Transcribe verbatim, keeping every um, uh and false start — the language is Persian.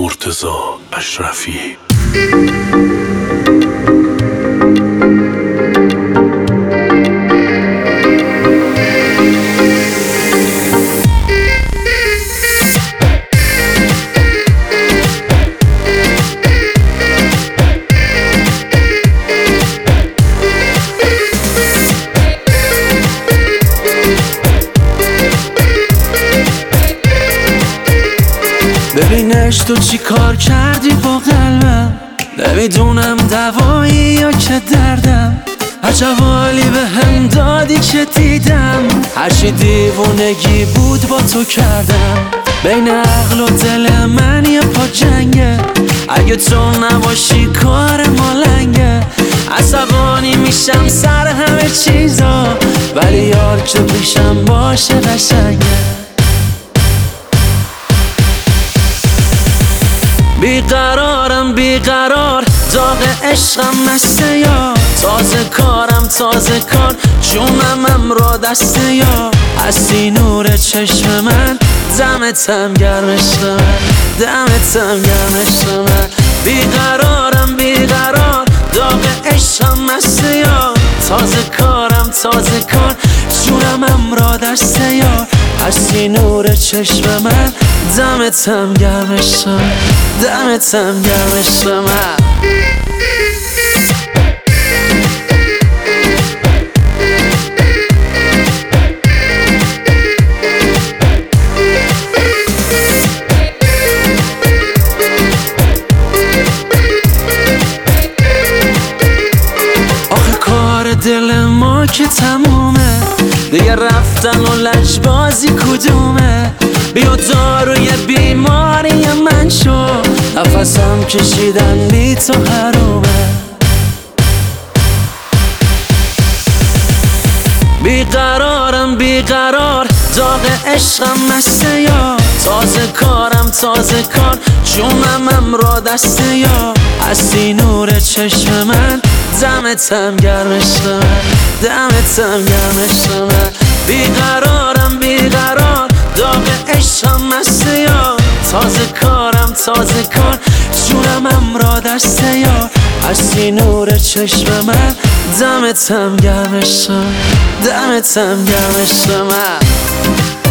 مرتضی اشرفی. ببینش تو چی کار کردی با قلبم، نمیدونم دوایی یا که دردم. عجب حالی به هم دادی که دیدم، هرچی دیوونگی بود با تو کردم. بین عقل و دل من یه پا جنگه، اگه تو نباشی کار ما لنگه. عصبانی میشم سر همه چیزا، ولی یار که پیشم باشه قشنگه. بیقرارم بیقرار، داغ عشقم مسته یا تازه کارم تازه کار، جونم را دسته یا هستی نور چشم من، دمتم گرم عشق من، دمتم گرم عشق من. بیقرارم بیقرار، داغ عشقم مسته یا تازه کارم تازه کار، جونم را دسته یا هستی نور چشم من، دمتم گرم عشق من، دمتم گرم عشق من. آخه کار دل ما که تمومه، دیگه رفتن و لجبازی کدومه. بیا داروی بیماری من شو، نفسم کشیدن بی تو حرومه. بیقرارم بیقرار، داغ عشقم مسته یا تازه کارم تازه کار، جونم را دسته یا هستی نور چشم من، دمتم گرم عشق من، دمتم گرم عشق من. بیقرارم بیقرار، داغ عشقم مسته یا تازه کارم تازه کار، جونم را دسته یا هستی نور چشم من، دمتم گرم عشق من، دمتم گرم عشق من.